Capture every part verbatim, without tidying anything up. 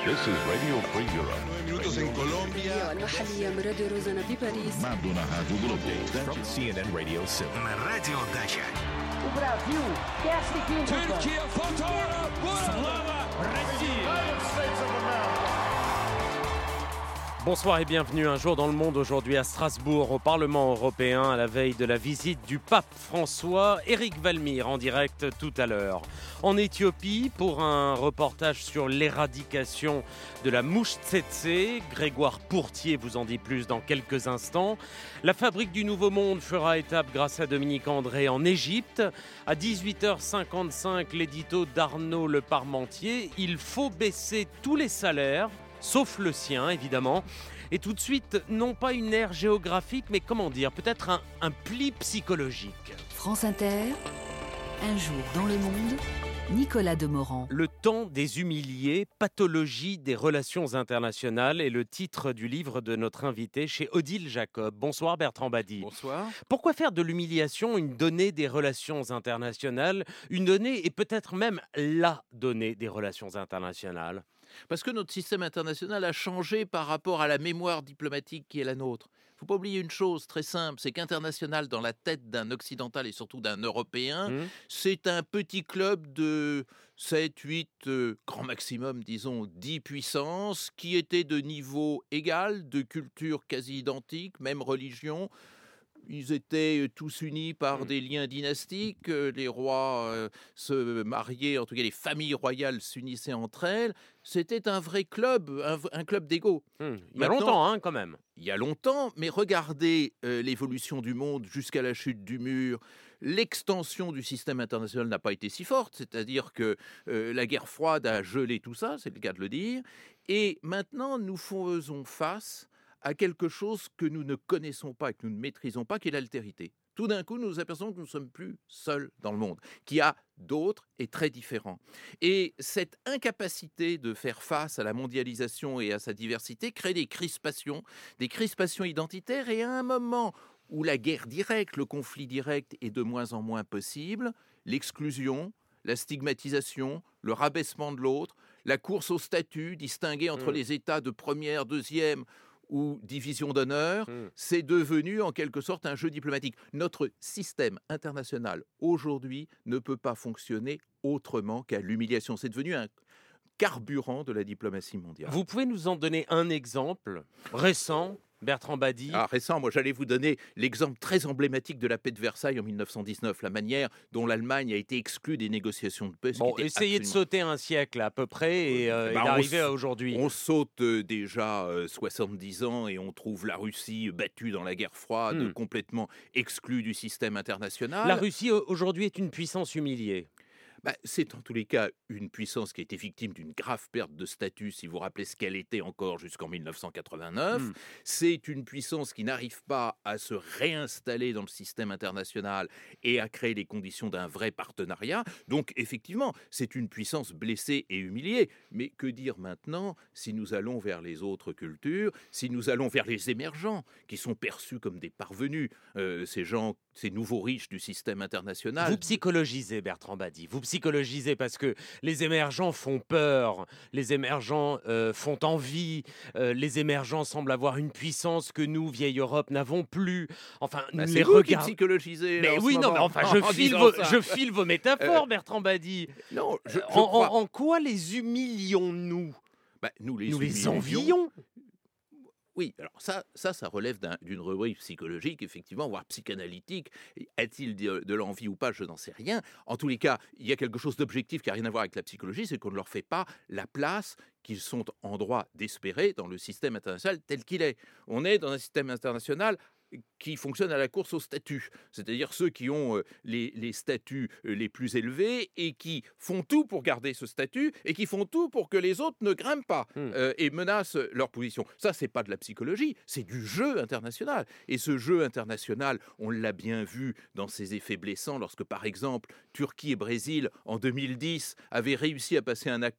This is Radio Free Europe. nueve minutos en Colombia. المحلية من راديو روزانا بباريس. From C N N Radio Seoul. На радио Дача. O Brasil quer seguir Türkiye fotoğrafı. Slava Bonsoir et bienvenue un jour dans le monde, aujourd'hui à Strasbourg, au Parlement européen, à la veille de la visite du pape François. Éric Valmire en direct tout à l'heure. En Éthiopie, pour un reportage sur l'éradication de la mouche tsetse, Grégoire Pourtier vous en dit plus dans quelques instants. La fabrique du Nouveau Monde fera étape grâce à Dominique André en Égypte. À dix-huit heures cinquante-cinq, l'édito d'Arnaud Le Parmentier. Il faut baisser tous les salaires, sauf le sien, évidemment. Et tout de suite, non pas une ère géographique, mais comment dire, peut-être un, un pli psychologique. France Inter, un jour dans le monde, Nicolas Demorand. Le temps des humiliés, pathologie des relations internationales est le titre du livre de notre invité chez Odile Jacob. Bonsoir Bertrand Badi. Bonsoir. Pourquoi faire de l'humiliation une donnée des relations internationales, une donnée et peut-être même la donnée des relations internationales ? Parce que notre système international a changé par rapport à la mémoire diplomatique qui est la nôtre. Il ne faut pas oublier une chose très simple, c'est qu'international, dans la tête d'un occidental et surtout d'un Européen, mmh. c'est un petit club de sept, huit, euh, grand maximum, disons, dix puissances, qui étaient de niveau égal, de culture quasi identique, même religion. Ils étaient tous unis par des liens dynastiques, les rois euh, se mariaient, en tout cas les familles royales s'unissaient entre elles. C'était un vrai club, un, un club d'égaux. Mmh. Il y a longtemps, hein, quand même. Il y a longtemps, mais regardez euh, l'évolution du monde jusqu'à la chute du mur. L'extension du système international n'a pas été si forte, c'est-à-dire que euh, la guerre froide a gelé tout ça, c'est le cas de le dire. Et maintenant, nous faisons face à quelque chose que nous ne connaissons pas et que nous ne maîtrisons pas, qui est l'altérité. Tout d'un coup, nous nous apercevons que nous ne sommes plus seuls dans le monde, qu'il y a d'autres et très différents. Et cette incapacité de faire face à la mondialisation et à sa diversité crée des crispations, des crispations identitaires, et à un moment où la guerre directe, le conflit direct est de moins en moins possible, l'exclusion, la stigmatisation, le rabaissement de l'autre, la course au statut, distinguer entre mmh. les États de première, deuxième ou division d'honneur, mmh. c'est devenu en quelque sorte un jeu diplomatique. Notre système international aujourd'hui ne peut pas fonctionner autrement qu'à l'humiliation. C'est devenu un carburant de la diplomatie mondiale. Vous pouvez nous en donner un exemple récent, Bertrand Badi? Ah, récent, moi j'allais vous donner l'exemple très emblématique de la paix de Versailles en mille neuf cent dix-neuf, la manière dont l'Allemagne a été exclue des négociations de paix. Bon, essayez absolument... de sauter un siècle à peu près et, euh, bah, et d'arriver à aujourd'hui. On saute euh, déjà euh, soixante-dix ans et on trouve la Russie battue dans la guerre froide, hmm. complètement exclue du système international. La Russie aujourd'hui est une puissance humiliée. Bah, c'est en tous les cas une puissance qui a été victime d'une grave perte de statut, si vous vous rappelez ce qu'elle était encore jusqu'en mille neuf cent quatre-vingt-neuf. Mmh. C'est une puissance qui n'arrive pas à se réinstaller dans le système international et à créer les conditions d'un vrai partenariat. Donc effectivement, c'est une puissance blessée et humiliée. Mais que dire maintenant si nous allons vers les autres cultures, si nous allons vers les émergents, qui sont perçus comme des parvenus, euh, ces gens, ces nouveaux riches du système international. Vous psychologisez, Bertrand Badi, vous psychologisez parce que les émergents font peur, les émergents euh, font envie, euh, les émergents semblent avoir une puissance que nous, vieille Europe, n'avons plus. Enfin, bah, nous c'est les vous regardons. qui psychologisez. Mais oui, non, mais enfin, je file, vos, je file vos métaphores, euh, Bertrand Badi. Non, je, je en, crois... en, en quoi les humilions-nous? bah, Nous les, nous les envions. envions. Oui, alors ça, ça, ça relève d'un, d'une rubrique psychologique, effectivement, voire psychanalytique. A-t-il de, de l'envie ou pas, je n'en sais rien. En tous les cas, il y a quelque chose d'objectif qui n'a rien à voir avec la psychologie, c'est qu'on ne leur fait pas la place qu'ils sont en droit d'espérer dans le système international tel qu'il est. On est dans un système international qui fonctionnent à la course au statut, c'est-à-dire ceux qui ont euh, les, les statuts euh, les plus élevés et qui font tout pour garder ce statut et qui font tout pour que les autres ne grimpent pas mmh. euh, et menacent leur position. Ça, c'est pas de la psychologie, c'est du jeu international. Et ce jeu international, on l'a bien vu dans ses effets blessants lorsque, par exemple, Turquie et Brésil, en deux mille dix, avaient réussi à passer un accord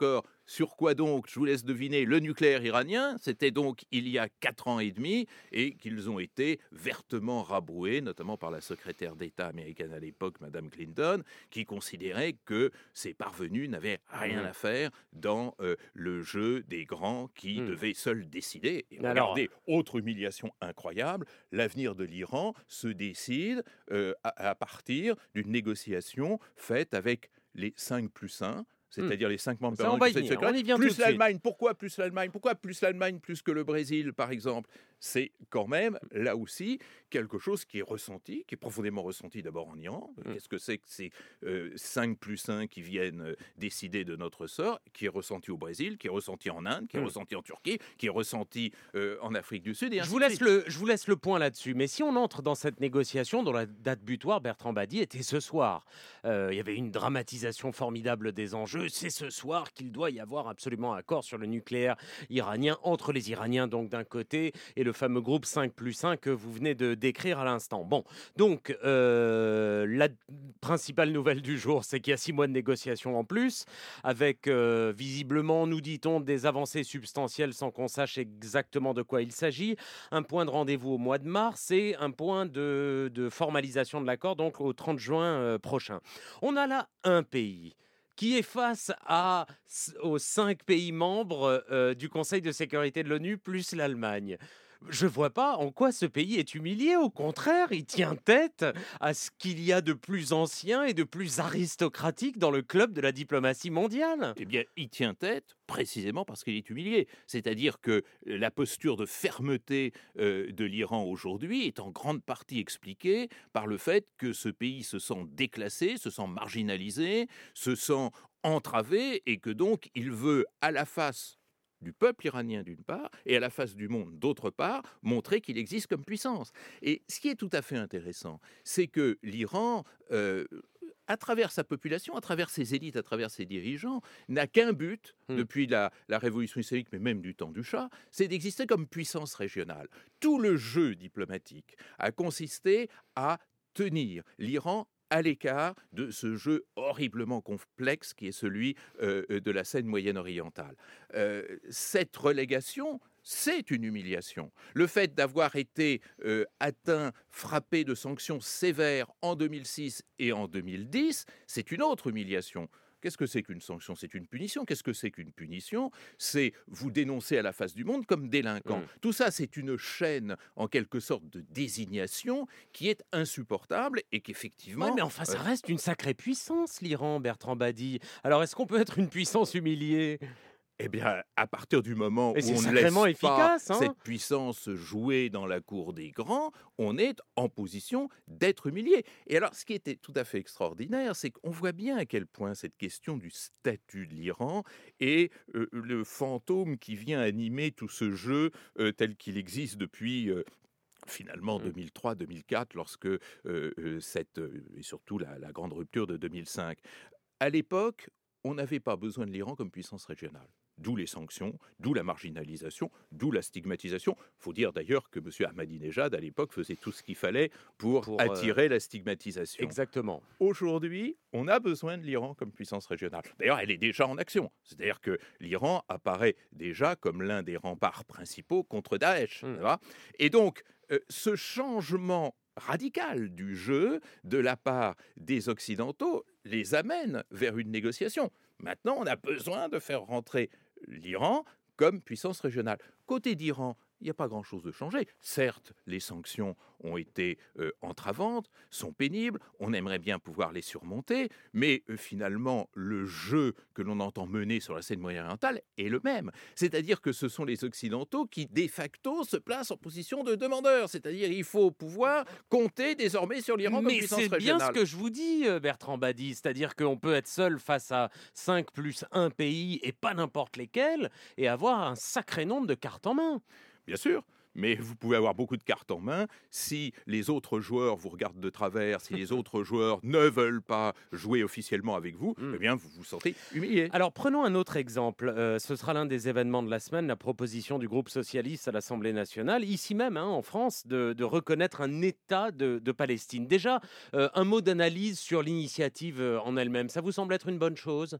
Sur quoi donc, je vous laisse deviner, le nucléaire iranien, c'était donc il y a quatre ans et demi, et qu'ils ont été vertement rabroués, notamment par la secrétaire d'État américaine à l'époque, Madame Clinton, qui considérait que ces parvenus n'avaient rien à faire dans euh, le jeu des grands qui mmh. devaient seuls décider. Et Alors... regardez, autre humiliation incroyable, l'avenir de l'Iran se décide euh, à, à partir d'une négociation faite avec les cinq plus un, c'est-à-dire les cinq membres permanents du Conseil de sécurité, plus l'Allemagne. Pourquoi plus l'Allemagne Pourquoi plus l'Allemagne plus que le Brésil, par exemple? C'est quand même, là aussi, quelque chose qui est ressenti, qui est profondément ressenti d'abord en Iran. Mm. Qu'est-ce que c'est que ces euh, cinq plus un qui viennent euh, décider de notre sort, qui est ressenti au Brésil, qui est ressenti en Inde, qui est mm. ressenti en Turquie, qui est ressenti euh, en Afrique du Sud, et ainsi je vous laisse le, Je vous laisse le point là-dessus. Mais si on entre dans cette négociation dont la date butoir, Bertrand Badi, était ce soir, euh, il y avait une dramatisation formidable des enjeux. C'est ce soir qu'il doit y avoir absolument un accord sur le nucléaire iranien entre les Iraniens donc d'un côté et le fameux groupe cinq plus un que vous venez de décrire à l'instant. Bon, donc euh, la principale nouvelle du jour, c'est qu'il y a six mois de négociations en plus, avec euh, visiblement, nous dit-on, des avancées substantielles sans qu'on sache exactement de quoi il s'agit. Un point de rendez-vous au mois de mars et un point de, de formalisation de l'accord donc au trente juin euh, prochain. On a là un pays qui est face à, aux cinq pays membres euh, du Conseil de sécurité de l'ONU, plus l'Allemagne. Je ne vois pas en quoi ce pays est humilié. Au contraire, il tient tête à ce qu'il y a de plus ancien et de plus aristocratique dans le club de la diplomatie mondiale. Eh bien, il tient tête précisément parce qu'il est humilié. C'est-à-dire que la posture de fermeté euh, de l'Iran aujourd'hui est en grande partie expliquée par le fait que ce pays se sent déclassé, se sent marginalisé, se sent entravé et que donc il veut à la face du peuple iranien d'une part, et à la face du monde d'autre part, montrer qu'il existe comme puissance. Et ce qui est tout à fait intéressant, c'est que l'Iran, euh, à travers sa population, à travers ses élites, à travers ses dirigeants, n'a qu'un but, mmh. depuis la, la révolution islamique, mais même du temps du Shah, c'est d'exister comme puissance régionale. Tout le jeu diplomatique a consisté à tenir l'Iran à l'écart de ce jeu horriblement complexe qui est celui euh, de la scène moyenne-orientale. Euh, cette relégation, c'est une humiliation. Le fait d'avoir été euh, atteint, frappé de sanctions sévères en deux mille six et en deux mille dix, c'est une autre humiliation. Qu'est-ce que c'est qu'une sanction? C'est une punition. Qu'est-ce que c'est qu'une punition? C'est vous dénoncer à la face du monde comme délinquant. Mmh. Tout ça, c'est une chaîne, en quelque sorte, de désignation qui est insupportable et qu'effectivement... Ouais, mais enfin, ça reste une sacrée puissance, l'Iran, Bertrand Badi. Alors, est-ce qu'on peut être une puissance humiliée ? Eh bien, à partir du moment où on ne laisse efficace, pas hein cette puissance jouer dans la cour des grands, on est en position d'être humilié. Et alors, ce qui était tout à fait extraordinaire, c'est qu'on voit bien à quel point cette question du statut de l'Iran est euh, le fantôme qui vient animer tout ce jeu euh, tel qu'il existe depuis... Euh, Finalement, deux mille trois deux mille quatre, lorsque euh, euh, cette, euh, et surtout la, la grande rupture de deux mille cinq. À l'époque, on n'avait pas besoin de l'Iran comme puissance régionale. D'où les sanctions, d'où la marginalisation, d'où la stigmatisation. Il faut dire d'ailleurs que M. Ahmadinejad, à l'époque, faisait tout ce qu'il fallait pour, pour attirer euh... la stigmatisation. Exactement. Aujourd'hui, on a besoin de l'Iran comme puissance régionale. D'ailleurs, elle est déjà en action. C'est-à-dire que l'Iran apparaît déjà comme l'un des remparts principaux contre Daesh. Mmh. Et donc, euh, ce changement radical du jeu de la part des Occidentaux les amène vers une négociation. Maintenant, on a besoin de faire rentrer l'Iran comme puissance régionale. Côté d'Iran, il n'y a pas grand-chose de changé. Certes, les sanctions ont été euh, entravantes, sont pénibles, on aimerait bien pouvoir les surmonter, mais euh, finalement, le jeu que l'on entend mener sur la scène moyen-orientale est le même. C'est-à-dire que ce sont les Occidentaux qui, de facto, se placent en position de demandeurs. C'est-à-dire qu'il faut pouvoir compter désormais sur l'Iran comme puissance régionale. Mais c'est bien ce que je vous dis, Bertrand Badi. C'est-à-dire qu'on peut être seul face à cinq plus un pays, et pas n'importe lesquels, et avoir un sacré nombre de cartes en main. Bien sûr, mais vous pouvez avoir beaucoup de cartes en main. Si les autres joueurs vous regardent de travers, si les autres joueurs ne veulent pas jouer officiellement avec vous, mmh. eh bien vous vous sentez humilié. Alors prenons un autre exemple. Euh, ce sera l'un des événements de la semaine, la proposition du groupe socialiste à l'Assemblée nationale, ici même hein, en France, de, de reconnaître un État de, de Palestine. Déjà, euh, un mot d'analyse sur l'initiative en elle-même. Ça vous semble être une bonne chose ?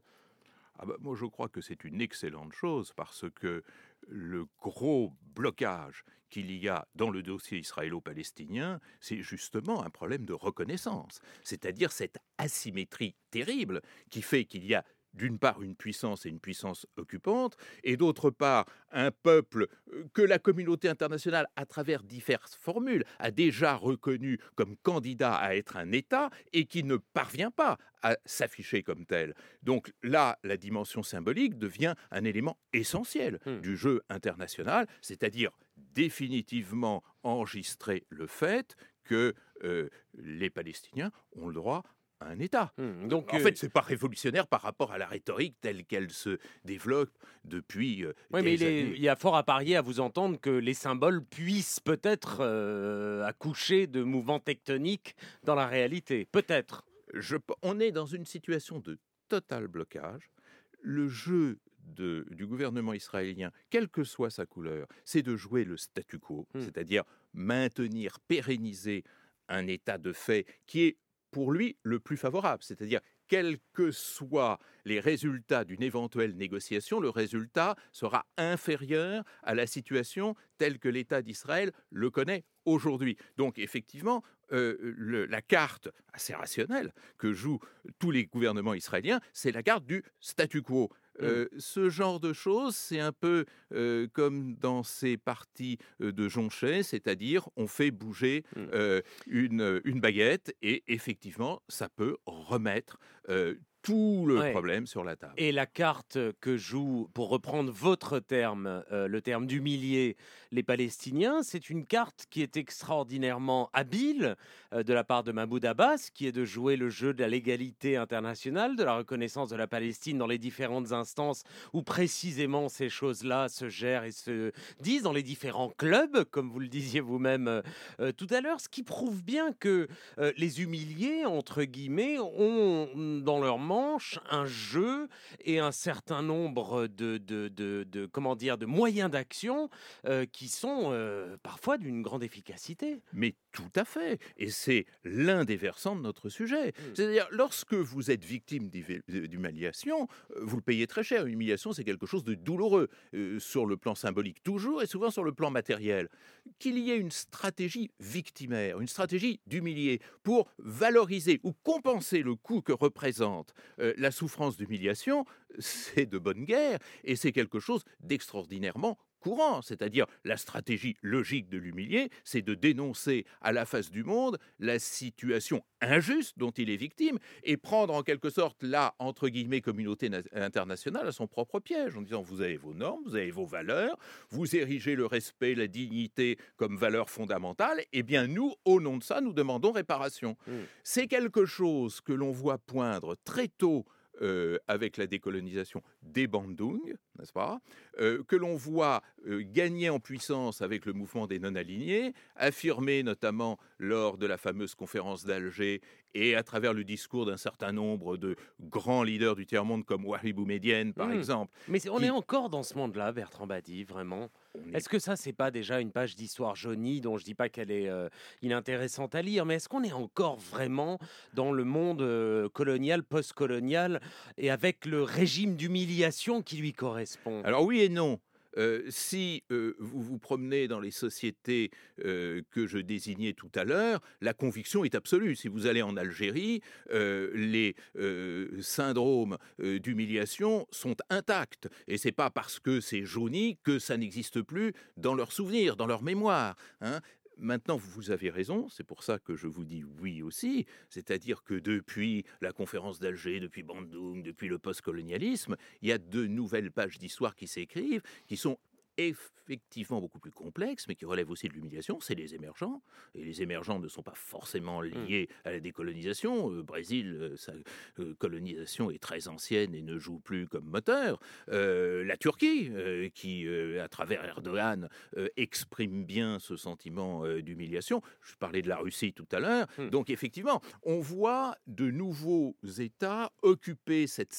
Ah bah, moi, je crois que c'est une excellente chose parce que le gros blocage qu'il y a dans le dossier israélo-palestinien, c'est justement un problème de reconnaissance. C'est-à-dire cette asymétrie terrible qui fait qu'il y a d'une part une puissance et une puissance occupante, et d'autre part un peuple que la communauté internationale, à travers diverses formules, a déjà reconnu comme candidat à être un État et qui ne parvient pas à s'afficher comme tel. Donc là, la dimension symbolique devient un élément essentiel mmh. du jeu international, c'est-à-dire définitivement enregistrer le fait que euh, les Palestiniens ont le droit un État. Mmh, donc, en euh... fait, c'est pas révolutionnaire par rapport à la rhétorique telle qu'elle se développe depuis euh, oui, des mais il, années. Est, il y a fort à parier à vous entendre que les symboles puissent peut-être euh, accoucher de mouvements tectoniques dans la réalité. Peut-être. Je, on est dans une situation de total blocage. Le jeu de, du gouvernement israélien, quelle que soit sa couleur, c'est de jouer le statu quo, mmh. c'est-à-dire maintenir, pérenniser un état de fait qui est pour lui le plus favorable, c'est-à-dire quels que soient les résultats d'une éventuelle négociation, le résultat sera inférieur à la situation telle que l'État d'Israël le connaît aujourd'hui. Donc effectivement, euh, le, la carte assez rationnelle que jouent tous les gouvernements israéliens, c'est la carte du statu quo. Euh, mmh. Ce genre de choses, c'est un peu euh, comme dans ces parties euh, de Jonchet, c'est-à-dire on fait bouger mmh. euh, une, une baguette et effectivement, ça peut remettre euh, tout le ouais. problème sur la table. Et la carte que jouent, pour reprendre votre terme, euh, le terme d'humilier les Palestiniens, c'est une carte qui est extraordinairement habile euh, de la part de Mahmoud Abbas, qui est de jouer le jeu de la légalité internationale, de la reconnaissance de la Palestine dans les différentes instances où précisément ces choses-là se gèrent et se disent, dans les différents clubs, comme vous le disiez vous-même euh, euh, tout à l'heure, ce qui prouve bien que euh, les humiliés, entre guillemets, ont dans leur manche un jeu et un certain nombre de, de, de, de, comment dire, de moyens d'action euh, qui sont euh, parfois d'une grande efficacité. Mais tout à fait. Et c'est l'un des versants de notre sujet. Mmh. C'est-à-dire, lorsque vous êtes victime d'humiliation, vous le payez très cher. L'humiliation, c'est quelque chose de douloureux, euh, sur le plan symbolique toujours et souvent sur le plan matériel. Qu'il y ait une stratégie victimaire, une stratégie d'humilier pour valoriser ou compenser le coût que représente Euh, la souffrance d'humiliation, c'est de bonne guerre et c'est quelque chose d'extraordinairement courant, c'est-à-dire la stratégie logique de l'humilié, c'est de dénoncer à la face du monde la situation injuste dont il est victime et prendre en quelque sorte la, entre guillemets, communauté internationale à son propre piège en disant vous avez vos normes, vous avez vos valeurs, vous érigez le respect, la dignité comme valeur fondamentale, et bien nous, au nom de ça, nous demandons réparation. Mmh. C'est quelque chose que l'on voit poindre très tôt Euh, avec la décolonisation des Bandung, n'est-ce pas, euh, que l'on voit euh, gagner en puissance avec le mouvement des non-alignés, affirmé notamment lors de la fameuse conférence d'Alger et à travers le discours d'un certain nombre de grands leaders du tiers-monde comme Wahid Boumedienne, par mmh. exemple. Mais on qui... est encore dans ce monde-là, Bertrand Badi, vraiment. Est... Est-ce que ça, c'est pas déjà une page d'histoire jaunie dont je dis pas qu'elle est euh, inintéressante à lire, mais est-ce qu'on est encore vraiment dans le monde euh, colonial, post-colonial, et avec le régime d'humiliation qui lui correspond? Alors oui et non. Euh, si euh, vous vous promenez dans les sociétés euh, que je désignais tout à l'heure, la conviction est absolue. Si vous allez en Algérie, euh, les euh, syndromes euh, d'humiliation sont intacts. Et c'est pas parce que c'est jauni que ça n'existe plus dans leurs souvenirs, dans leur mémoire, hein. Maintenant, vous avez raison, c'est pour ça que je vous dis oui aussi, c'est-à-dire que depuis la conférence d'Alger, depuis Bandung, depuis le post-colonialisme, il y a de nouvelles pages d'histoire qui s'écrivent, qui sont effectivement beaucoup plus complexes, mais qui relèvent aussi de l'humiliation, c'est les émergents. Et les émergents ne sont pas forcément liés à la décolonisation. Au Brésil, euh, sa euh, colonisation est très ancienne et ne joue plus comme moteur. Euh, la Turquie, euh, qui, euh, à travers Erdogan, euh, exprime bien ce sentiment euh, d'humiliation. Je parlais de la Russie tout à l'heure. Mmh. Donc, effectivement, on voit de nouveaux États occuper cette scène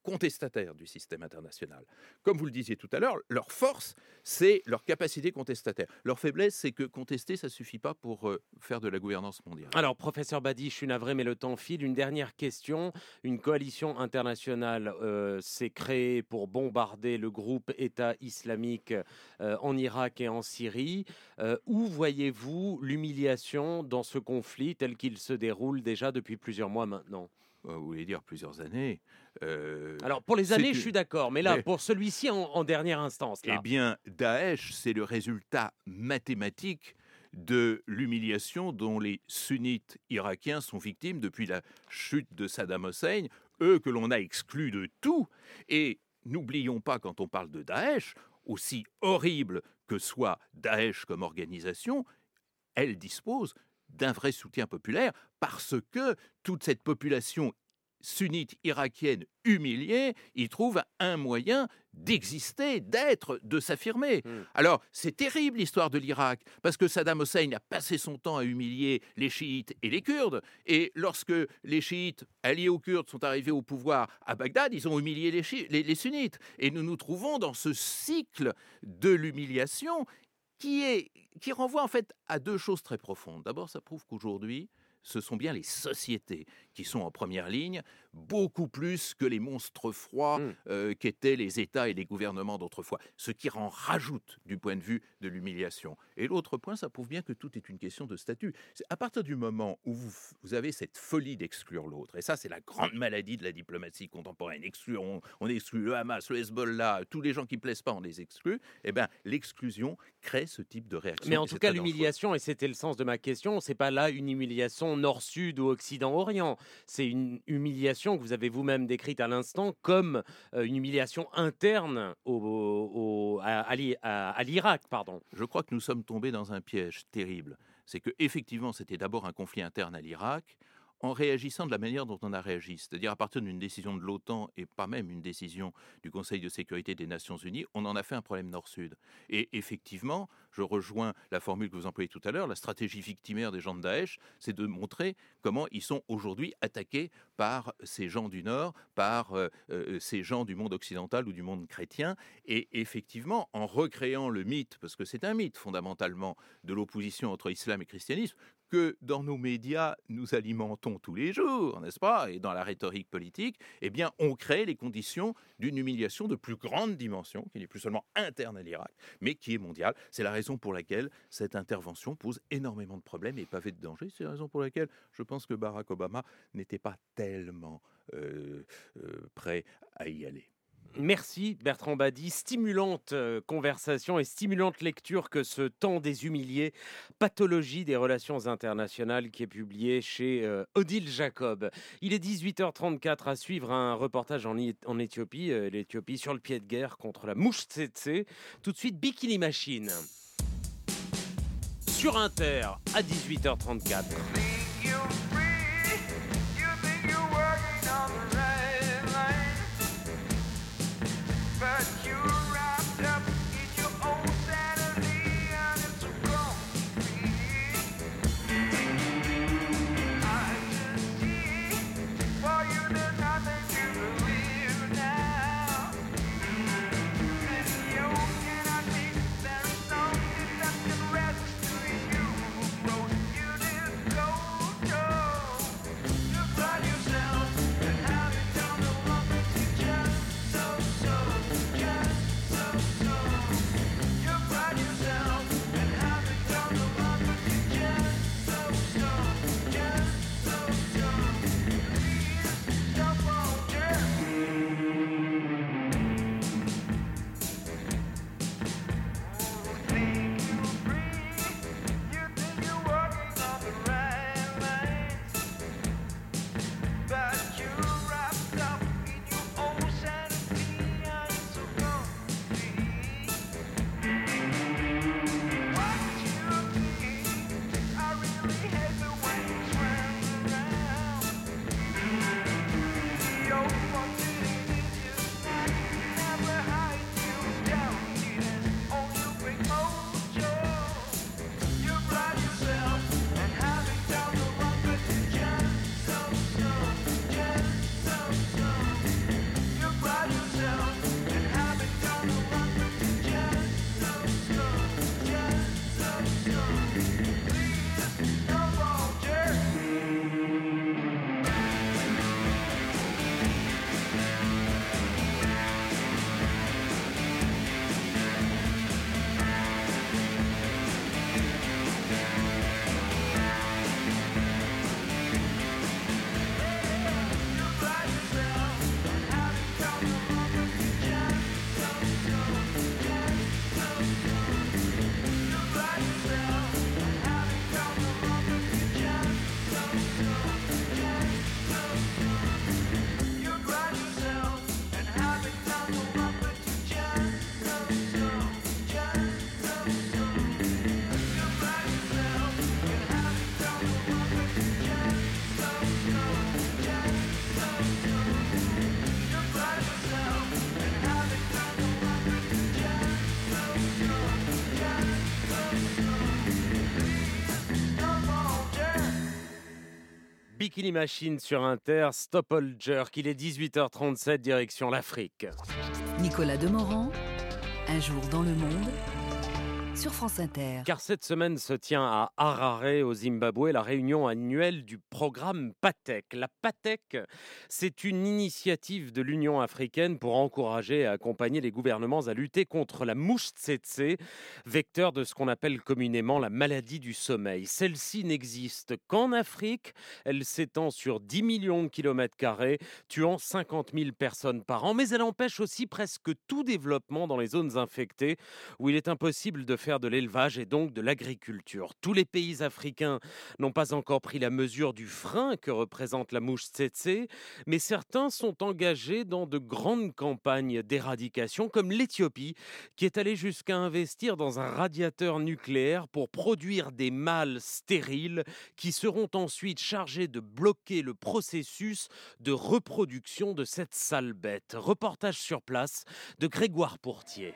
contestataires du système international. Comme vous le disiez tout à l'heure, leur force, c'est leur capacité contestataire. Leur faiblesse, c'est que contester, ça ne suffit pas pour euh, faire de la gouvernance mondiale. Alors, professeur Badi, je suis navré, mais le temps file. Une dernière question. Une coalition internationale euh, s'est créée pour bombarder le groupe État islamique euh, en Irak et en Syrie. Euh, où voyez-vous l'humiliation dans ce conflit tel qu'il se déroule déjà depuis plusieurs mois maintenant ? Vous voulez dire plusieurs années. Euh, Alors, pour les années, que... je suis d'accord, mais là, mais... pour celui-ci, en, en dernière instance. Là. Eh bien, Daesh, c'est le résultat mathématique de l'humiliation dont les sunnites irakiens sont victimes depuis la chute de Saddam Hussein, eux que l'on a exclus de tout. Et n'oublions pas, quand on parle de Daesh, aussi horrible que soit Daesh comme organisation, elle dispose d'un vrai soutien populaire parce que toute cette population sunnite irakienne humiliée, y trouve un moyen d'exister, d'être, de s'affirmer. Mmh. Alors, c'est terrible l'histoire de l'Irak, parce que Saddam Hussein a passé son temps à humilier les chiites et les Kurdes, et lorsque les chiites alliés aux Kurdes sont arrivés au pouvoir à Bagdad, ils ont humilié les, chi- les, les sunnites. Et nous nous trouvons dans ce cycle de l'humiliation qui, est, qui renvoie en fait à deux choses très profondes. D'abord, ça prouve qu'aujourd'hui, ce sont bien les sociétés qui sont en première ligne, beaucoup plus que les monstres froids mmh. euh, qu'étaient les États et les gouvernements d'autrefois, ce qui en rajoute du point de vue de l'humiliation. Et l'autre point, ça prouve bien que tout est une question de statut. C'est à partir du moment où vous, vous avez cette folie d'exclure l'autre, et ça c'est la grande maladie de la diplomatie contemporaine, exclure, on, on exclut le Hamas, le Hezbollah, tous les gens qui ne plaisent pas, on les exclut, et bien l'exclusion crée ce type de réaction. Mais en tout cas, l'humiliation, et c'était le sens de ma question, c'est pas là une humiliation nord-sud ou occident-orient, c'est une humiliation que vous avez vous-même décrite à l'instant comme euh, une humiliation interne au, au, à, à, à l'Irak. Pardon. Je crois que nous sommes tombés dans un piège terrible. C'est qu'effectivement, c'était d'abord un conflit interne à l'Irak, en réagissant de la manière dont on a réagi, c'est-à-dire à partir d'une décision de l'OTAN et pas même une décision du Conseil de sécurité des Nations Unies, on en a fait un problème nord-sud. Et effectivement, je rejoins la formule que vous employez tout à l'heure, la stratégie victimaire des gens de Daesh, c'est de montrer comment ils sont aujourd'hui attaqués par ces gens du Nord, par euh, euh, ces gens du monde occidental ou du monde chrétien. Et effectivement, en recréant le mythe, parce que c'est un mythe fondamentalement, de l'opposition entre islam et christianisme, que dans nos médias, nous alimentons tous les jours, n'est-ce pas, et dans la rhétorique politique, eh bien, on crée les conditions d'une humiliation de plus grande dimension, qui n'est plus seulement interne à l'Irak, mais qui est mondiale. C'est la raison pour laquelle cette intervention pose énormément de problèmes et pavé de dangers. C'est la raison pour laquelle je pense que Barack Obama n'était pas tellement euh, euh, prêt à y aller. Merci Bertrand Badi, stimulante euh, conversation et stimulante lecture que ce Temps des humiliés, pathologie des relations internationales, qui est publié chez euh, Odile Jacob. Il est dix-huit heures trente-quatre, à suivre un reportage en, en Éthiopie, euh, l'Éthiopie sur le pied de guerre contre la mouche tsetse. Tout de suite Bikini Machine. Sur Inter à dix-huit heures trente-quatre. Just Bikini Machine sur Inter, Stop All Jerk, il est dix-huit heures trente-sept, direction l'Afrique. Nicolas Demorand, Un jour dans le monde, sur France Inter. Car cette semaine se tient à Harare, au Zimbabwe, la réunion annuelle du programme PATEC. La PATEC, c'est une initiative de l'Union africaine pour encourager et accompagner les gouvernements à lutter contre la mouche tsetse, vecteur de ce qu'on appelle communément la maladie du sommeil. Celle-ci n'existe qu'en Afrique. Elle s'étend sur dix millions de kilomètres carrés, tuant cinquante mille personnes par an. Mais elle empêche aussi presque tout développement dans les zones infectées, où il est impossible de faire de l'élevage et donc de l'agriculture. Tous les pays africains n'ont pas encore pris la mesure du frein que représente la mouche tsetse, mais certains sont engagés dans de grandes campagnes d'éradication, comme l'Éthiopie, qui est allée jusqu'à investir dans un radiateur nucléaire pour produire des mâles stériles qui seront ensuite chargés de bloquer le processus de reproduction de cette sale bête. Reportage sur place de Grégoire Pourtier.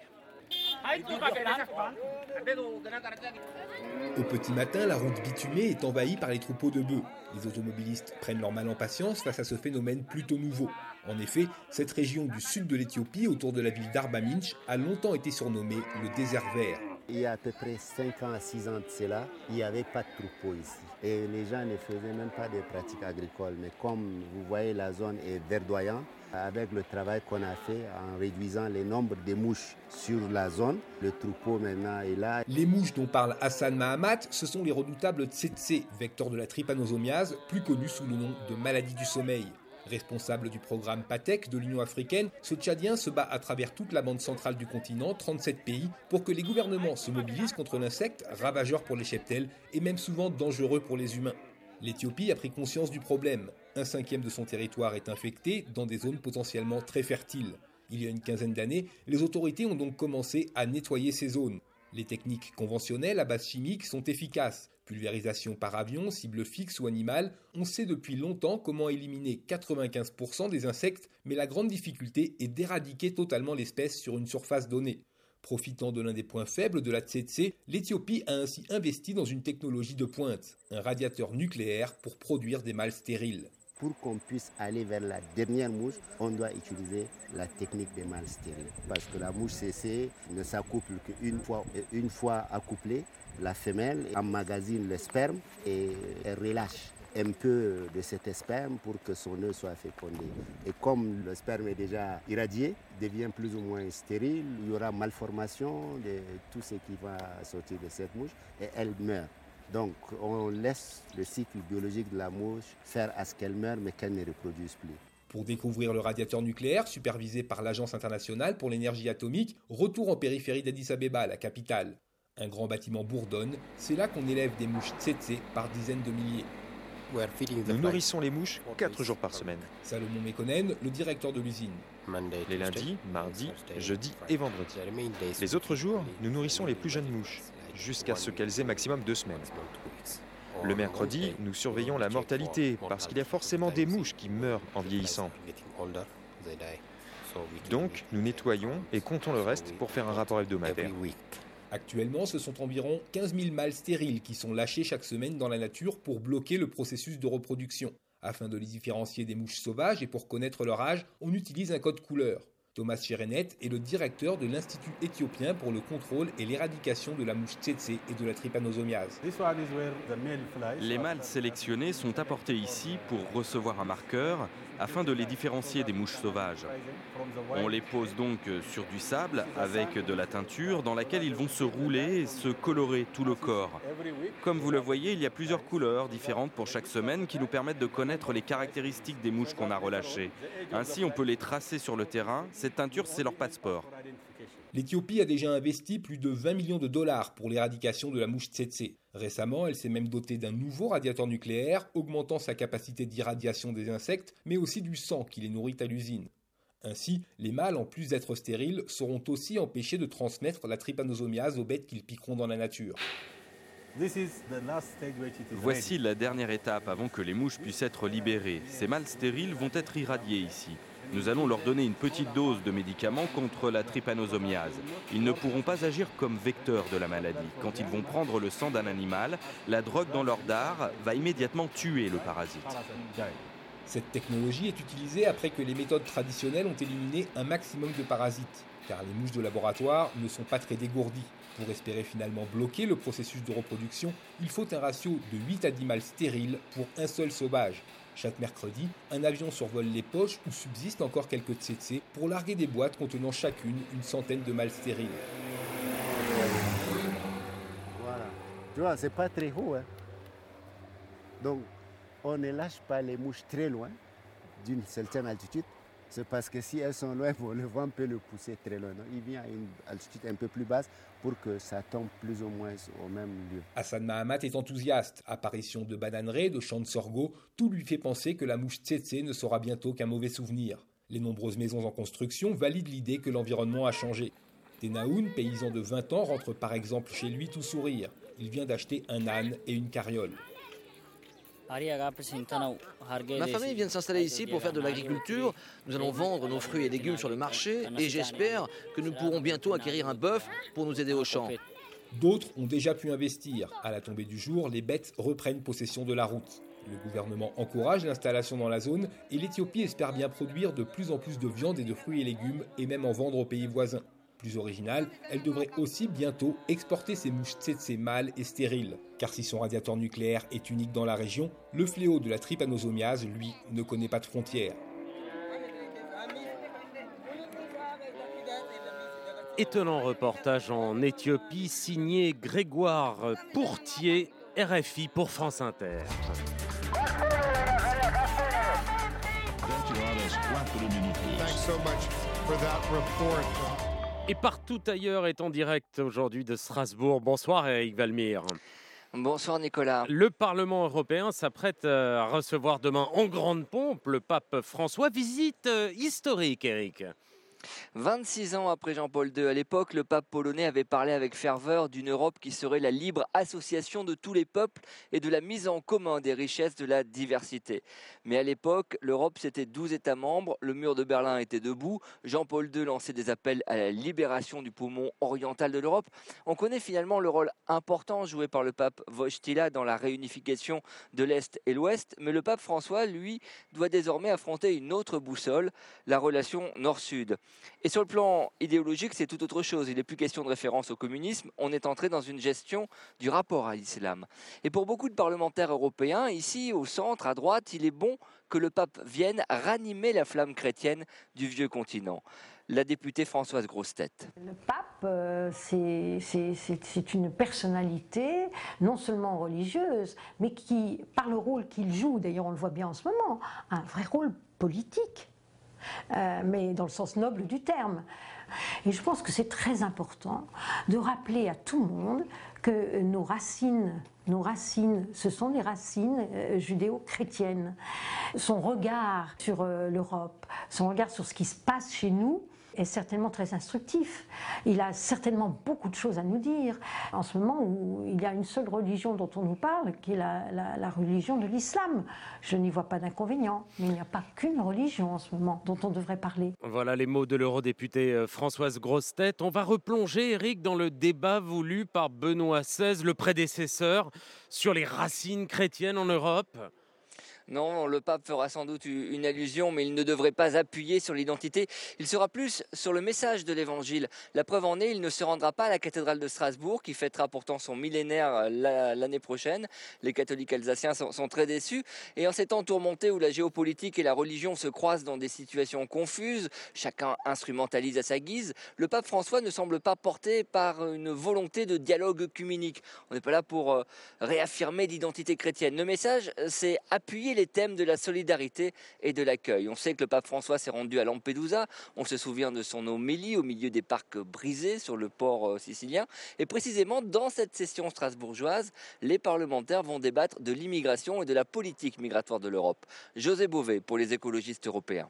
Au petit matin, la route bitumée est envahie par les troupeaux de bœufs. Les automobilistes prennent leur mal en patience face à ce phénomène plutôt nouveau. En effet, cette région du sud de l'Éthiopie, autour de la ville d'Arba Minch, a longtemps été surnommée le désert vert. Il y a à peu près cinq ans à six ans de cela, il n'y avait pas de troupeaux ici. Et les gens ne faisaient même pas de pratiques agricoles. Mais comme vous voyez, la zone est verdoyante. Avec le travail qu'on a fait en réduisant le nombre de mouches sur la zone, le troupeau maintenant est là. Les mouches dont parle Hassan Mahamat, ce sont les redoutables tsetse, vecteurs de la trypanosomiase, plus connus sous le nom de maladie du sommeil. Responsable du programme PATEC de l'Union africaine, ce Tchadien se bat à travers toute la bande centrale du continent, trente-sept pays, pour que les gouvernements se mobilisent contre l'insecte, ravageur pour les cheptels et même souvent dangereux pour les humains. L'Éthiopie a pris conscience du problème. Un cinquième de son territoire est infecté dans des zones potentiellement très fertiles. Il y a une quinzaine d'années, les autorités ont donc commencé à nettoyer ces zones. Les techniques conventionnelles à base chimique sont efficaces. Pulvérisation par avion, cible fixe ou animale, on sait depuis longtemps comment éliminer quatre-vingt-quinze pour cent des insectes, mais la grande difficulté est d'éradiquer totalement l'espèce sur une surface donnée. Profitant de l'un des points faibles de la tsetse, l'Éthiopie a ainsi investi dans une technologie de pointe, un radiateur nucléaire pour produire des mâles stériles. Pour qu'on puisse aller vers la dernière mouche, on doit utiliser la technique des mâles stériles. Parce que la mouche tsetse ne s'accouple qu'une fois, une fois accouplée, la femelle emmagasine le sperme et elle relâche un peu de cet sperme pour que son œuf soit fécondé. Et comme le sperme est déjà irradié, devient plus ou moins stérile, il y aura malformation de tout ce qui va sortir de cette mouche et elle meurt. Donc on laisse le cycle biologique de la mouche faire à ce qu'elle meure mais qu'elle ne reproduise plus. Pour découvrir le radiateur nucléaire, supervisé par l'Agence internationale pour l'énergie atomique, retour en périphérie d'Addis Abeba, la capitale. Un grand bâtiment bourdonne, c'est là qu'on élève des mouches tsetse par dizaines de milliers. Nous nourrissons les mouches quatre jours par semaine. Salomon Mekonnen, le directeur de l'usine. Les lundis, mardis, jeudis et vendredis. Les autres jours, nous nourrissons les plus jeunes mouches, jusqu'à ce qu'elles aient maximum deux semaines. Le mercredi, nous surveillons la mortalité, parce qu'il y a forcément des mouches qui meurent en vieillissant. Donc, nous nettoyons et comptons le reste pour faire un rapport hebdomadaire. Actuellement, ce sont environ quinze mille mâles stériles qui sont lâchés chaque semaine dans la nature pour bloquer le processus de reproduction. Afin de les différencier des mouches sauvages et pour connaître leur âge, on utilise un code couleur. Thomas Cherenet est le directeur de l'Institut éthiopien pour le contrôle et l'éradication de la mouche tsetse et de la trypanosomiase. Les mâles sélectionnés sont apportés ici pour recevoir un marqueur afin de les différencier des mouches sauvages. On les pose donc sur du sable avec de la teinture dans laquelle ils vont se rouler et se colorer tout le corps. Comme vous le voyez, il y a plusieurs couleurs différentes pour chaque semaine qui nous permettent de connaître les caractéristiques des mouches qu'on a relâchées. Ainsi, on peut les tracer sur le terrain. Cette teinture, c'est leur passeport. L'Éthiopie a déjà investi plus de vingt millions de dollars pour l'éradication de la mouche tsetse. Récemment, elle s'est même dotée d'un nouveau radiateur nucléaire, augmentant sa capacité d'irradiation des insectes, mais aussi du sang qui les nourrit à l'usine. Ainsi, les mâles, en plus d'être stériles, seront aussi empêchés de transmettre la trypanosomiase aux bêtes qu'ils piqueront dans la nature. Voici la dernière étape avant que les mouches puissent être libérées. Ces mâles stériles vont être irradiés ici. Nous allons leur donner une petite dose de médicaments contre la trypanosomiase. Ils ne pourront pas agir comme vecteurs de la maladie. Quand ils vont prendre le sang d'un animal, la drogue dans leur dard va immédiatement tuer le parasite. Cette technologie est utilisée après que les méthodes traditionnelles ont éliminé un maximum de parasites, car les mouches de laboratoire ne sont pas très dégourdies. Pour espérer finalement bloquer le processus de reproduction, il faut un ratio de huit à dix mâles stériles pour un seul sauvage. Chaque mercredi, un avion survole les poches où subsistent encore quelques tsetse pour larguer des boîtes contenant chacune une centaine de mâles stériles. Voilà. Tu vois, c'est pas très haut. Hein. Donc, on ne lâche pas les mouches très loin d'une certaine altitude. C'est parce que si elles sont loin, le vent peut le pousser très loin. Donc, il vient à une altitude un peu plus basse pour que ça tombe plus ou moins au même lieu. Hassan Mahamat est enthousiaste. Apparition de bananeraies, de champs de sorgho, tout lui fait penser que la mouche tsetse ne sera bientôt qu'un mauvais souvenir. Les nombreuses maisons en construction valident l'idée que l'environnement a changé. Tenaoun, paysan de vingt ans, rentre par exemple chez lui tout sourire. Il vient d'acheter un âne et une carriole. Ma famille vient de s'installer ici pour faire de l'agriculture. Nous allons vendre nos fruits et légumes sur le marché et j'espère que nous pourrons bientôt acquérir un bœuf pour nous aider au champ. D'autres ont déjà pu investir. À la tombée du jour, les bêtes reprennent possession de la route. Le gouvernement encourage l'installation dans la zone et l'Éthiopie espère bien produire de plus en plus de viande et de fruits et légumes et même en vendre aux pays voisins. Plus originale, elle devrait aussi bientôt exporter ses mouches tsetse mâles et stériles. Car si son radiateur nucléaire est unique dans la région, le fléau de la trypanosomiase, lui, ne connaît pas de frontières. Étonnant reportage en Éthiopie signé Grégoire Pourtier, R F I pour France Inter. Thanks so much for that report. Et Partout ailleurs est en direct aujourd'hui de Strasbourg. Bonsoir Eric Valmire. Bonsoir Nicolas. Le Parlement européen s'apprête à recevoir demain en grande pompe le pape François. Visite historique, Eric. vingt-six ans après Jean-Paul deux, à l'époque, le pape polonais avait parlé avec ferveur d'une Europe qui serait la libre association de tous les peuples et de la mise en commun des richesses de la diversité. Mais à l'époque, l'Europe c'était douze États membres, le mur de Berlin était debout, Jean-Paul deux lançait des appels à la libération du poumon oriental de l'Europe. On connaît finalement le rôle important joué par le pape Wojtyla dans la réunification de l'Est et l'Ouest, mais le pape François, lui, doit désormais affronter une autre boussole, la relation Nord-Sud. Et sur le plan idéologique, c'est tout autre chose. Il n'est plus question de référence au communisme. On est entré dans une gestion du rapport à l'islam. Et pour beaucoup de parlementaires européens, ici, au centre, à droite, il est bon que le pape vienne ranimer la flamme chrétienne du vieux continent. La députée Françoise Grossetête. Le pape, euh, c'est, c'est, c'est, c'est une personnalité non seulement religieuse, mais qui, par le rôle qu'il joue, d'ailleurs on le voit bien en ce moment, un vrai rôle politique. Euh, mais dans le sens noble du terme. Et je pense que c'est très important de rappeler à tout le monde que nos racines, nos racines, ce sont les racines euh, judéo-chrétiennes. Son regard sur euh, l'Europe, son regard sur ce qui se passe chez nous est certainement très instructif. Il a certainement beaucoup de choses à nous dire. En ce moment où il y a une seule religion dont on nous parle, qui est la, la, la religion de l'islam. Je n'y vois pas d'inconvénient, mais il n'y a pas qu'une religion en ce moment dont on devrait parler. Voilà les mots de l'eurodéputée Françoise Grossetête. On va replonger, Eric, dans le débat voulu par Benoît seize, le prédécesseur, sur les racines chrétiennes en Europe. Non, le pape fera sans doute une allusion, mais il ne devrait pas appuyer sur l'identité. Il sera plus sur le message de l'Évangile. La preuve en est, il ne se rendra pas à la cathédrale de Strasbourg, qui fêtera pourtant son millénaire l'année prochaine. Les catholiques alsaciens sont, sont très déçus. Et en ces temps tourmentés où la géopolitique et la religion se croisent dans des situations confuses, chacun instrumentalise à sa guise, le pape François ne semble pas porté par une volonté de dialogue œcuménique. On n'est pas là pour réaffirmer l'identité chrétienne. Le message, c'est appuyer les thèmes de la solidarité et de l'accueil. On sait que le pape François s'est rendu à Lampedusa, on se souvient de son homélie au milieu des parcs brisés sur le port sicilien, et précisément dans cette session strasbourgeoise, les parlementaires vont débattre de l'immigration et de la politique migratoire de l'Europe. José Bové pour les écologistes européens.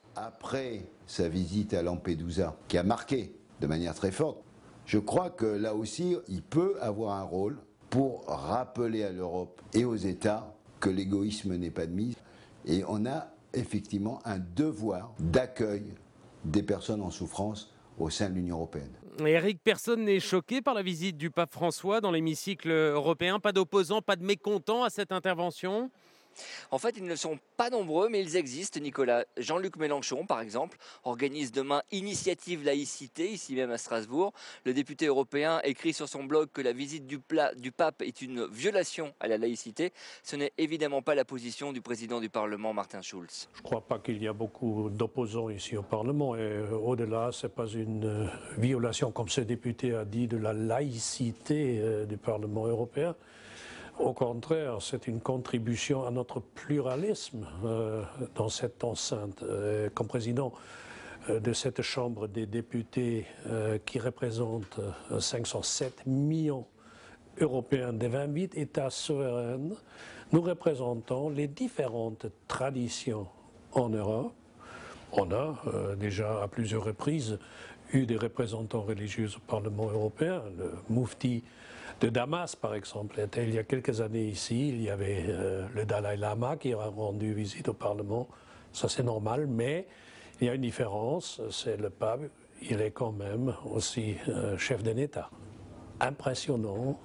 Après sa visite à Lampedusa, qui a marqué de manière très forte, je crois que là aussi, il peut avoir un rôle pour rappeler à l'Europe et aux États que l'égoïsme n'est pas de mise. Et on a effectivement un devoir d'accueil des personnes en souffrance au sein de l'Union européenne. Eric, personne n'est choqué par la visite du pape François dans l'hémicycle européen? Pas d'opposants, pas de mécontents à cette intervention? En fait, ils ne sont pas nombreux, mais ils existent, Nicolas. Jean-Luc Mélenchon, par exemple, organise demain Initiative Laïcité, ici même à Strasbourg. Le député européen écrit sur son blog que la visite du, pla- du pape est une violation à la laïcité. Ce n'est évidemment pas la position du président du Parlement, Martin Schulz. Je ne crois pas qu'il y a beaucoup d'opposants ici au Parlement. Et au-delà, ce n'est pas une violation, comme ce député a dit, de la laïcité du Parlement européen. Au contraire, c'est une contribution à notre pluralisme euh, dans cette enceinte. Euh, comme président euh, de cette Chambre des députés euh, qui représente euh, cinq cent sept millions européens des vingt-huit États souverains, nous représentons les différentes traditions en Europe. On a euh, déjà à plusieurs reprises eu des représentants religieux au Parlement européen, le Moufti de Damas, par exemple, était il y a quelques années ici. Il y avait euh, le Dalai Lama qui a rendu visite au Parlement. Ça, c'est normal, mais il y a une différence. C'est le pape, il est quand même aussi euh, chef d'un État. Impressionnant,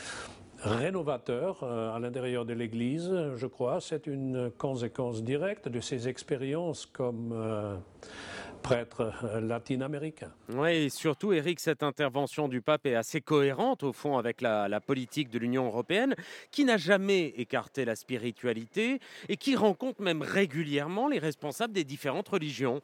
rénovateur euh, à l'intérieur de l'Église, je crois. C'est une conséquence directe de ses expériences comme euh, prêtre latino-américain. Oui, et surtout, Eric, cette intervention du pape est assez cohérente, au fond, avec la, la politique de l'Union européenne, qui n'a jamais écarté la spiritualité et qui rencontre même régulièrement les responsables des différentes religions.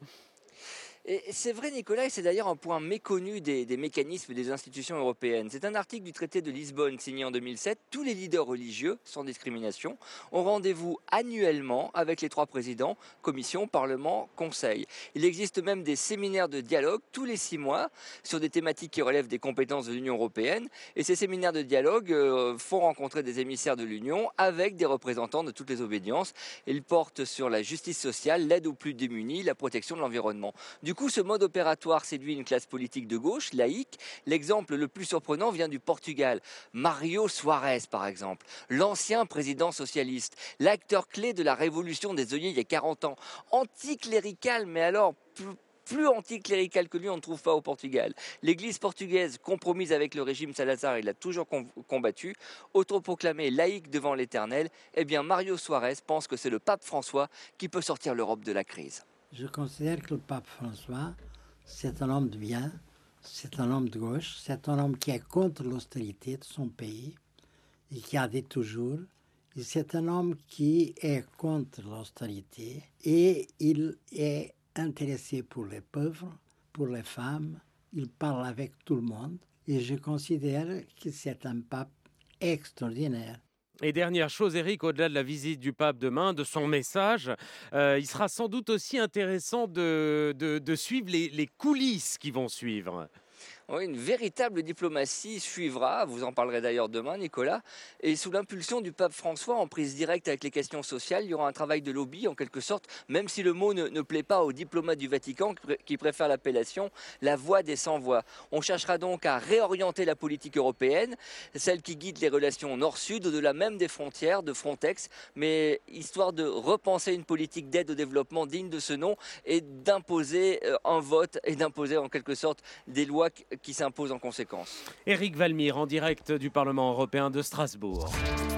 Et c'est vrai, Nicolas, et c'est d'ailleurs un point méconnu des, des mécanismes des institutions européennes. C'est un article du traité de Lisbonne signé en deux mille sept. Tous les leaders religieux, sans discrimination, ont rendez-vous annuellement avec les trois présidents, Commission, Parlement, Conseil. Il existe même des séminaires de dialogue tous les six mois sur des thématiques qui relèvent des compétences de l'Union européenne. Et ces séminaires de dialogue euh, font rencontrer des émissaires de l'Union avec des représentants de toutes les obédiences. Ils portent sur la justice sociale, l'aide aux plus démunis, la protection de l'environnement. Du coup, ce mode opératoire séduit une classe politique de gauche, laïque. L'exemple le plus surprenant vient du Portugal. Mario Soares, par exemple, l'ancien président socialiste, l'acteur clé de la révolution des œillets il y a quarante ans, anticlérical, mais alors plus, plus anticlérical que lui, on ne trouve pas au Portugal. L'Église portugaise, compromise avec le régime Salazar, il l'a toujours combattu, autoproclamé laïque devant l'Éternel, eh bien Mario Soares pense que c'est le pape François qui peut sortir l'Europe de la crise. Je considère que le pape François, c'est un homme de bien, c'est un homme de gauche, c'est un homme qui est contre l'austérité de son pays et qui a dit toujours. Et c'est un homme qui est contre l'austérité et il est intéressé pour les pauvres, pour les femmes. Il parle avec tout le monde et je considère que c'est un pape extraordinaire. Et dernière chose, Eric, au-delà de la visite du pape demain, de son message, euh, il sera sans doute aussi intéressant de, de, de suivre les, les coulisses qui vont suivre. Oui, une véritable diplomatie suivra, vous en parlerez d'ailleurs demain, Nicolas. Et sous l'impulsion du pape François, en prise directe avec les questions sociales, il y aura un travail de lobby, en quelque sorte, même si le mot ne, ne plaît pas aux diplomates du Vatican, qui préfèrent l'appellation la voix des sans-voix. On cherchera donc à réorienter la politique européenne, celle qui guide les relations nord-sud, au-delà même des frontières de Frontex, mais histoire de repenser une politique d'aide au développement digne de ce nom et d'imposer un vote et d'imposer en quelque sorte des lois qui s'impose en conséquence. Eric Valmire en direct du Parlement européen de Strasbourg.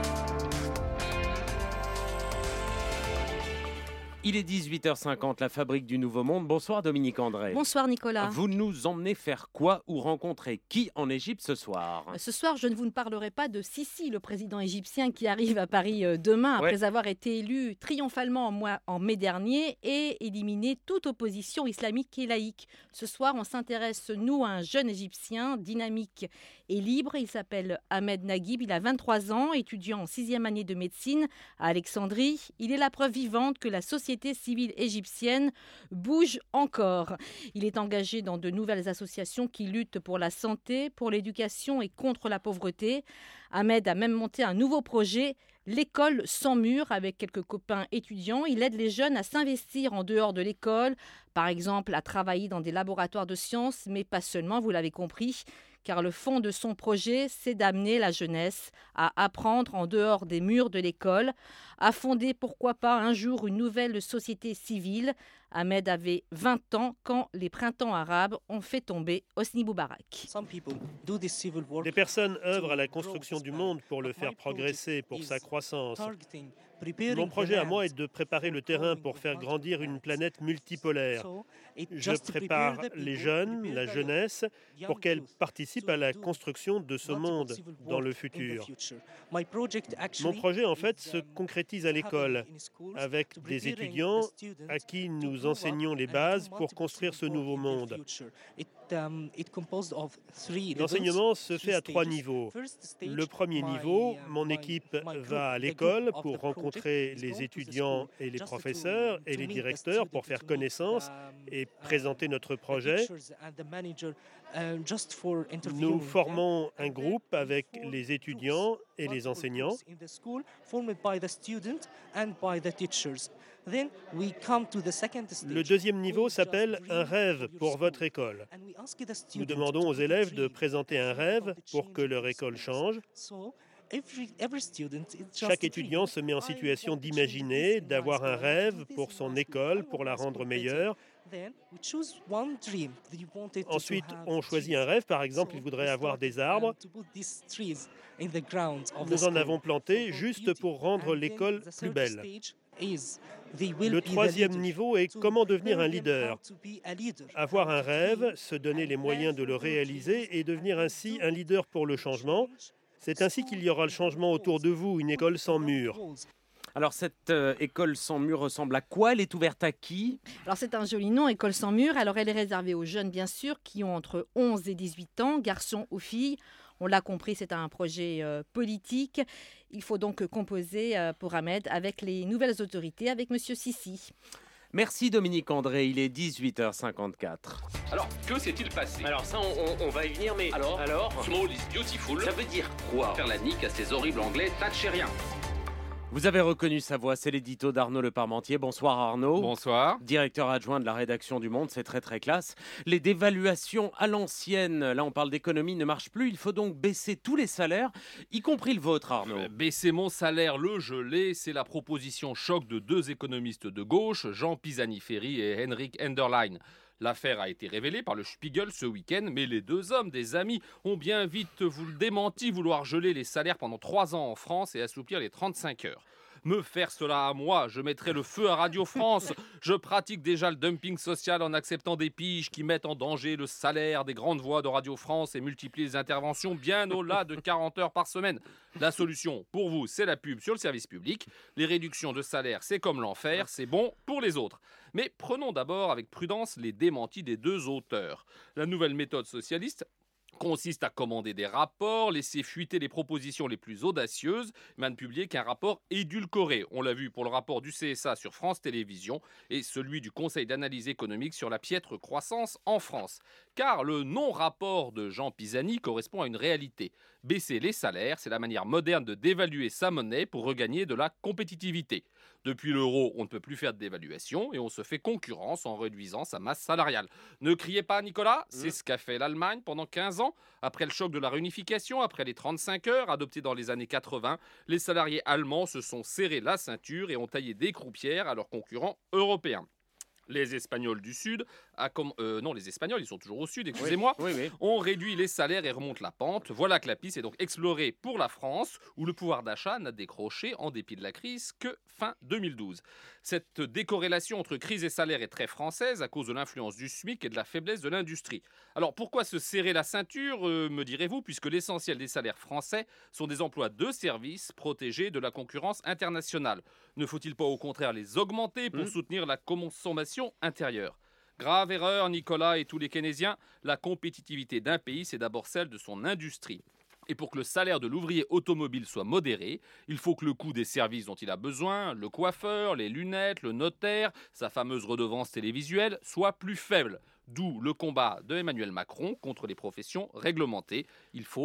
Il est dix-huit heures cinquante, la fabrique du Nouveau Monde. Bonsoir Dominique André. Bonsoir Nicolas. Vous nous emmenez faire quoi ou rencontrer qui en Égypte ce soir? Ce soir, je ne vous ne parlerai pas de Sisi, le président égyptien qui arrive à Paris demain après ouais. avoir été élu triomphalement en, mois, en mai dernier et éliminé toute opposition islamique et laïque. Ce soir, on s'intéresse, nous, à un jeune Égyptien dynamique et libre. Il s'appelle Ahmed Naguib, il a vingt-trois ans, étudiant en sixième année de médecine à Alexandrie. Il est la preuve vivante que la société civile égyptienne bouge encore. Il est engagé dans de nouvelles associations qui luttent pour la santé, pour l'éducation et contre la pauvreté. Ahmed a même monté un nouveau projet, l'école sans mur, avec quelques copains étudiants. Il aide les jeunes à s'investir en dehors de l'école, par exemple à travailler dans des laboratoires de sciences, mais pas seulement, vous l'avez compris, car le fond de son projet, c'est d'amener la jeunesse à apprendre en dehors des murs de l'école, à fonder pourquoi pas un jour une nouvelle société civile. Ahmed avait vingt ans quand les printemps arabes ont fait tomber Hosni Moubarak. Des personnes œuvrent à la construction du monde pour le faire progresser, pour sa croissance. Mon projet à moi est de préparer le terrain pour faire grandir une planète multipolaire. Je prépare les jeunes, la jeunesse, pour qu'elle participe à la construction de ce monde dans le futur. Mon projet, en fait, se concrétise à l'école, avec des étudiants à qui nous enseignons les bases pour construire ce nouveau monde. L'enseignement se fait à trois niveaux. Le premier niveau, mon équipe va à l'école pour rencontrer les étudiants et les professeurs et les directeurs pour faire connaissance et présenter notre projet. Nous formons un groupe avec les étudiants et les enseignants. Le deuxième niveau s'appelle un rêve pour votre école. Nous demandons aux élèves de présenter un rêve pour que leur école change. Chaque étudiant se met en situation d'imaginer, d'avoir un rêve pour son école, pour la rendre meilleure. Ensuite, on choisit un rêve. Par exemple, il voudrait avoir des arbres. Nous en avons planté juste pour rendre l'école plus belle. Le troisième niveau est comment devenir un leader. Avoir un rêve, se donner les moyens de le réaliser et devenir ainsi un leader pour le changement. C'est ainsi qu'il y aura le changement autour de vous, une école sans mur. Alors cette euh, école sans mur ressemble à quoi? Elle est ouverte à qui? Alors c'est un joli nom, école sans mur. Alors elle est réservée aux jeunes bien sûr qui ont entre onze et dix-huit ans, garçons ou filles. On l'a compris, c'est un projet euh, politique. Il faut donc composer euh, pour Ahmed avec les nouvelles autorités, avec Monsieur Sisi. Merci Dominique André, il est dix-huit heures cinquante-quatre. Alors, que s'est-il passé? Alors ça, on, on, on va y venir, mais alors, alors small is beautiful. Ça veut dire quoi? Faire la nique à ces horribles anglais thatchériens. Vous avez reconnu sa voix, c'est l'édito d'Arnaud Le Parmentier. Bonsoir Arnaud. Bonsoir. Directeur adjoint de la rédaction du Monde, c'est très très classe. Les dévaluations à l'ancienne, là on parle d'économie, ne marchent plus. Il faut donc baisser tous les salaires, y compris le vôtre Arnaud. Euh, baisser mon salaire, le gelé, c'est la proposition choc de deux économistes de gauche, Jean Pisani-Ferry et Henrik Enderlein. L'affaire a été révélée par le Spiegel ce week-end, mais les deux hommes, des amis, ont bien vite vous le démenti, vouloir geler les salaires pendant trois ans en France et assouplir les trente-cinq heures. Me faire cela à moi, je mettrai le feu à Radio France. Je pratique déjà le dumping social en acceptant des piges qui mettent en danger le salaire des grandes voix de Radio France et multiplient les interventions bien au-delà de quarante heures par semaine. La solution, pour vous, c'est la pub sur le service public. Les réductions de salaire, c'est comme l'enfer, c'est bon pour les autres. Mais prenons d'abord avec prudence les démentis des deux auteurs. La nouvelle méthode socialiste consiste à commander des rapports, laisser fuiter les propositions les plus audacieuses, mais à ne publier qu'un rapport édulcoré. On l'a vu pour le rapport du C S A sur France Télévisions et celui du Conseil d'analyse économique sur la piètre croissance en France. Car le non-rapport de Jean Pisani correspond à une réalité. Baisser les salaires, c'est la manière moderne de dévaluer sa monnaie pour regagner de la compétitivité. Depuis l'euro, on ne peut plus faire de dévaluation et on se fait concurrence en réduisant sa masse salariale. Ne criez pas, Nicolas, c'est ce qu'a fait l'Allemagne pendant quinze ans. Après le choc de la réunification, après les trente-cinq heures adoptées dans les années quatre-vingts, les salariés allemands se sont serrés la ceinture et ont taillé des croupières à leurs concurrents européens. Les Espagnols du Sud, a com- euh, non les Espagnols, ils sont toujours au Sud, excusez-moi, oui, oui, oui. ont réduit les salaires et remontent la pente. Voilà que la piste est donc explorée pour la France, où le pouvoir d'achat n'a décroché, en dépit de la crise, que fin deux mille douze. Cette décorrélation entre crise et salaire est très française à cause de l'influence du SMIC et de la faiblesse de l'industrie. Alors pourquoi se serrer la ceinture, euh, me direz-vous, puisque l'essentiel des salaires français sont des emplois de services protégés de la concurrence internationale. Ne faut-il pas au contraire les augmenter pour mmh. soutenir la consommation intérieure ? Grave erreur, Nicolas et tous les keynésiens, la compétitivité d'un pays, c'est d'abord celle de son industrie. Et pour que le salaire de l'ouvrier automobile soit modéré, il faut que le coût des services dont il a besoin, le coiffeur, les lunettes, le notaire, sa fameuse redevance télévisuelle, soit plus faible. D'où le combat de Emmanuel Macron contre les professions réglementées. Il faut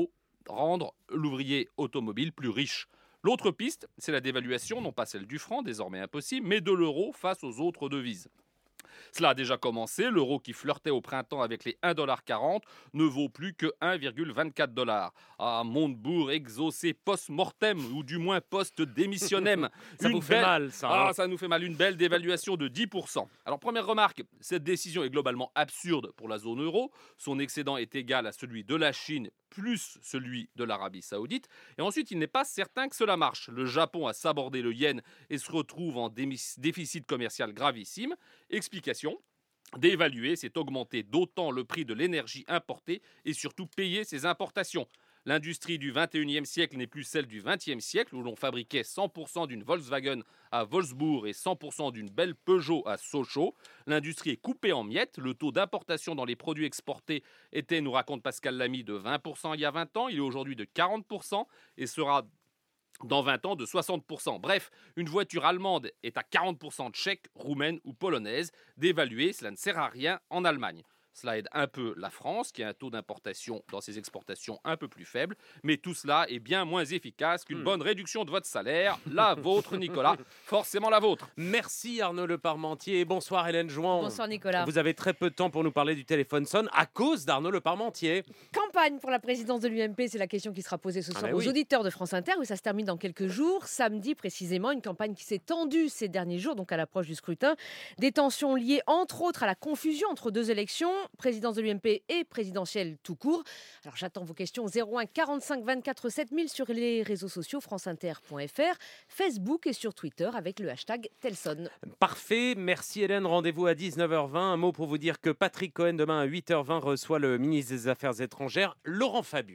rendre l'ouvrier automobile plus riche. L'autre piste, c'est la dévaluation, non pas celle du franc, désormais impossible, mais de l'euro face aux autres devises. Cela a déjà commencé, l'euro qui flirtait au printemps avec les un dollar quarante ne vaut plus que un virgule vingt-quatre dollars. Ah, Montebourg exaucé post-mortem, ou du moins post-démissionnem. Ça vous fait belle... mal, ça. Ah, hein. ça nous fait mal, une belle dévaluation de dix pour cent. Alors, première remarque, cette décision est globalement absurde pour la zone euro. Son excédent est égal à celui de la Chine plus celui de l'Arabie Saoudite. Et ensuite, il n'est pas certain que cela marche. Le Japon a sabordé le yen et se retrouve en déficit commercial gravissime. Explication. Dévaluer, c'est augmenter d'autant le prix de l'énergie importée et surtout payer ses importations. L'industrie du vingt et unième siècle n'est plus celle du vingtième siècle où l'on fabriquait cent pour cent d'une Volkswagen à Wolfsburg et cent pour cent d'une belle Peugeot à Sochaux. L'industrie est coupée en miettes. Le taux d'importation dans les produits exportés était, nous raconte Pascal Lamy, de vingt pour cent il y a vingt ans. Il est aujourd'hui de quarante pour cent et sera dans vingt ans de soixante pour cent. Bref, une voiture allemande est à quarante pour cent tchèque, roumaine ou polonaise. Dévaluer, cela ne sert à rien en Allemagne. Cela aide un peu la France, qui a un taux d'importation dans ses exportations un peu plus faible. Mais tout cela est bien moins efficace qu'une mmh. bonne réduction de votre salaire. La vôtre, Nicolas. Forcément la vôtre. Merci Arnaud Leparmentier. Bonsoir Hélène Jouan. Bonsoir Nicolas. Vous avez très peu de temps pour nous parler du téléphone sonne à cause d'Arnaud Leparmentier. Campagne pour la présidence de l'U M P, c'est la question qui sera posée ce soir ah aux oui. auditeurs de France Inter. Oui, ça se termine dans quelques jours. Samedi précisément, une campagne qui s'est tendue ces derniers jours, donc à l'approche du scrutin. Des tensions liées entre autres à la confusion entre deux élections. Présidence de l'U M P et présidentielle tout court. Alors j'attends vos questions zéro un quarante-cinq vingt-quatre sept mille sur les réseaux sociaux franceinter point f r, Facebook et sur Twitter avec le hashtag Telson. Parfait, merci Hélène. Rendez-vous à dix-neuf heures vingt. Un mot pour vous dire que Patrick Cohen demain à huit heures vingt reçoit le ministre des Affaires étrangères Laurent Fabius.